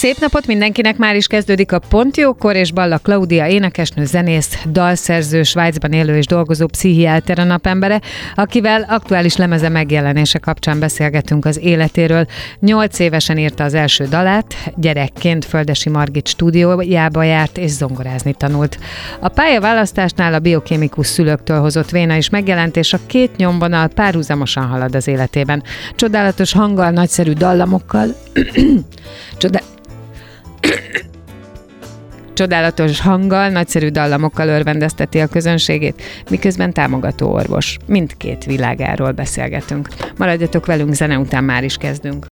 Szép napot mindenkinek, már is kezdődik a Pont Jókor, és Balla Klaudia énekesnő, zenész, dalszerző, Svájcban élő és dolgozó pszichiáter a napembere, akivel aktuális lemeze megjelenése kapcsán beszélgetünk az életéről. 8 évesen írta az első dalát, gyerekként Földesi Margit stúdiójába járt és zongorázni tanult. A pályaválasztásnál a biokémikus szülőktől hozott Véna is megjelent, és a két nyomvonal párhuzamosan halad az életében. Csodálatos hanggal, nagyszerű dallamokkal, Csodálatos hanggal, nagyszerű dallamokkal örvendezteti a közönségét, miközben támogató orvos. Mindkét világáról beszélgetünk. Maradjatok velünk, zene után már is kezdünk.